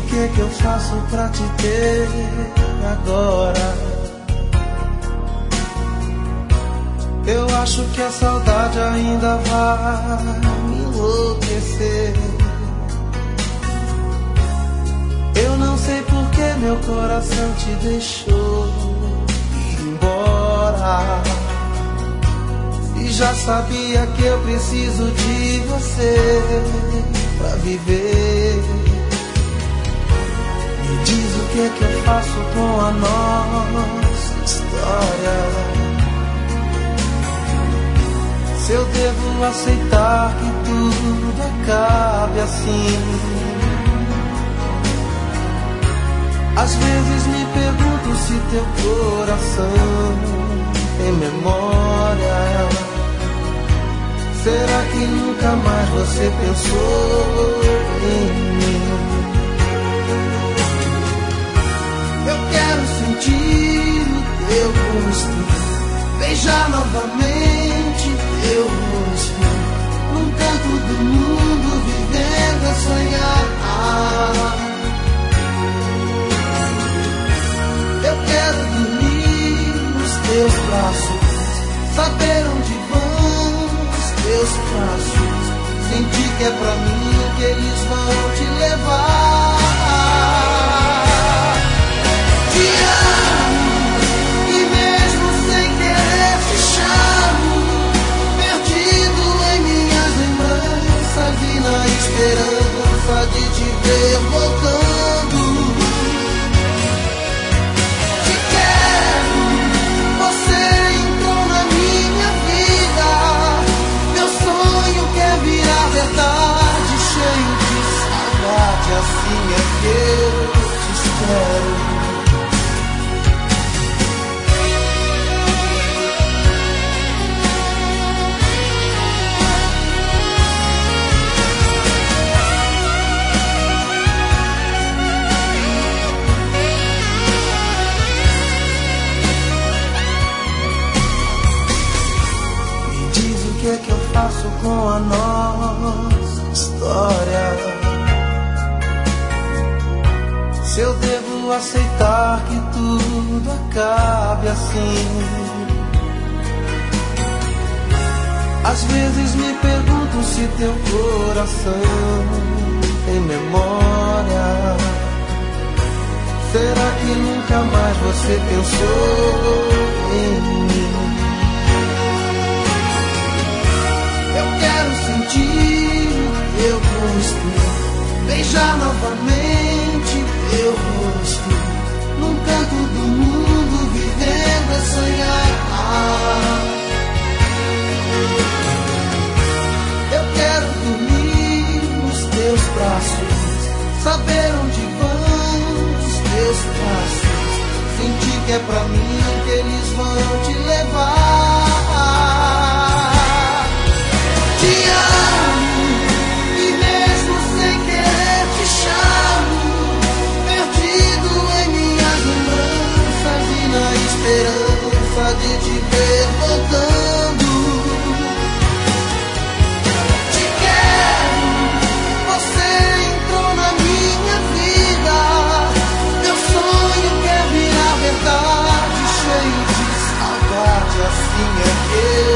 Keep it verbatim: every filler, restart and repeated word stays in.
que é que eu faço pra te ter agora? Eu acho que a saudade ainda vai me enlouquecer. Eu não sei por que meu coração te deixou ir embora. E já sabia que eu preciso de você pra viver. Me diz o que é que eu faço com a nossa história. Se eu devo aceitar que tudo acabe assim. Às vezes me pergunto se teu coração tem memória. Será que nunca mais você pensou em mim? Eu quero sentir o teu rosto, beijar novamente teu rosto, num canto do mundo vivendo a sonhar. Eu quero dormir nos teus braços, saber onde vão os teus passos, sentir que é pra mim que eles vão te levar. Te amo, e mesmo sem querer te chamo, perdido em minhas lembranças e na esperança de te ver voltando. Te quero, você entrou na minha vida, meu sonho quer virar verdade, cheio de saudade, assim é que eu te espero. O que é que eu faço com a nossa história? Se eu devo aceitar que tudo acabe assim. Às vezes me pergunto se teu coração tem memória. Será que nunca mais você pensou em mim? Eu quero sentir teu rosto, beijar novamente teu rosto, num canto do mundo vivendo a sonhar. Eu quero dormir nos teus braços, saber onde vão os teus passos, sentir que é pra mim que eles vão te levar. Te amo, e mesmo sem querer te chamo, perdido em minhas lembranças e na esperança de te ver voltando. Te quero, você entrou na minha vida, meu sonho quer virar verdade, cheio de saudade, assim é que